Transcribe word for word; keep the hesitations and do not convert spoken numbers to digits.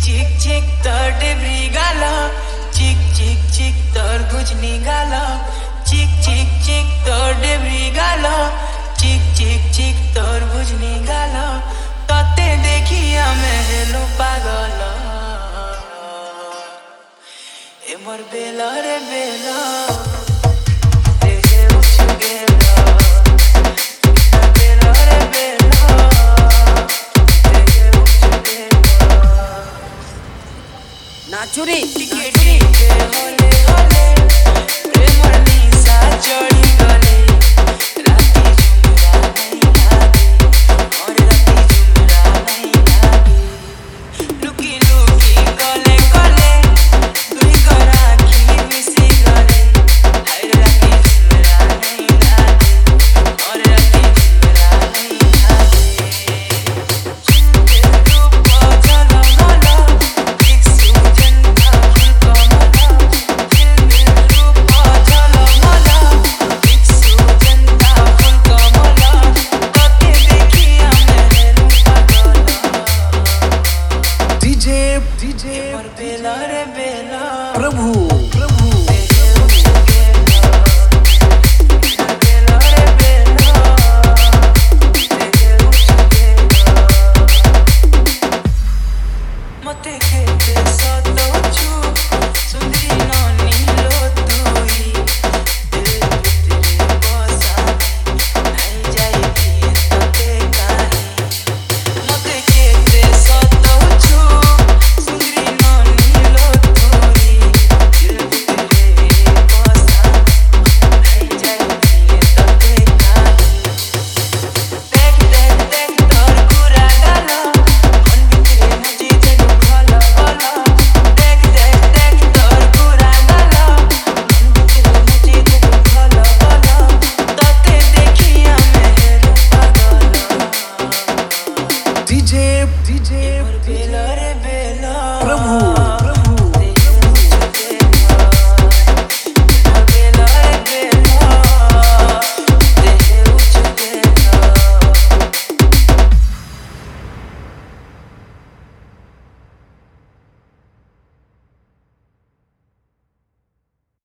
चिक चिक तर डेब्री गाला चिक चिक चिक तर गुजनी गाला चिक चिक चिक तर डेब्री गाला चिक चिक चिक तर गुजनी गाला तते देखिया मैं हेलो पागल ए मोर बेला रे बेला नाचुरी टिके टिके होले होले प्रेम निशा चढ़ी गले राती झुमरा नहीं लागे और राती झुमरा नहीं लागे लुकी लुकी गले गले दुई करा की मिसी गले हाय राती झुमरा नहीं लागे और राती झुमरा नहीं लागे बेला रे बेला प्रभु प्रभु बेला रे बेला मते के